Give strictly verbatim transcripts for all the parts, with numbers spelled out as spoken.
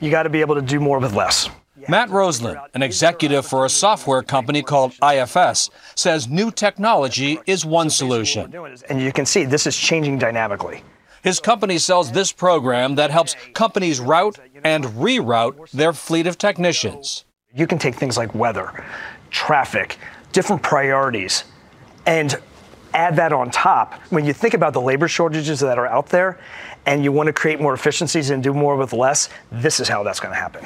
You got to be able to do more with less. Matt Roslin, an executive for a software company called I F S, says new technology is one solution. And you can see this is changing dynamically. His company sells this program that helps companies route and reroute their fleet of technicians. You can take things like weather, traffic, different priorities, and add that on top. When you think about the labor shortages that are out there and you want to create more efficiencies and do more with less, this is how that's going to happen.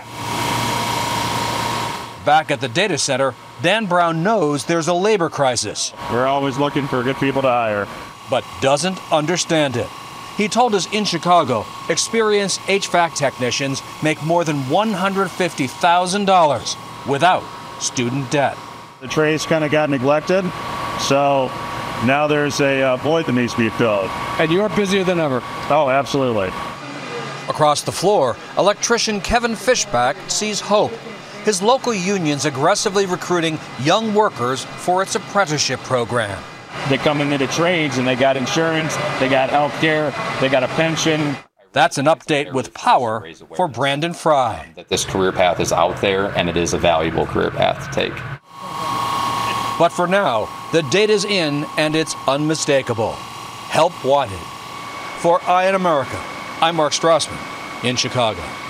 Back at the data center, Dan Brown knows there's a labor crisis. We're always looking for good people to hire. But doesn't understand it. He told us in Chicago, experienced H V A C technicians make more than one hundred fifty thousand dollars without student debt. The trades kind of got neglected, so now there's a uh, void that needs to be filled. And you're busier than ever. Oh, absolutely. Across the floor, electrician Kevin Fishback sees hope. His local union's aggressively recruiting young workers for its apprenticeship program. They come into the trades and they got insurance, they got health care, they got a pension. That's an update with power for Brandon Fry. That this career path is out there and it is a valuable career path to take. But for now, the data's in and it's unmistakable. Help wanted. For Eye in America, I'm Mark Strassman in Chicago.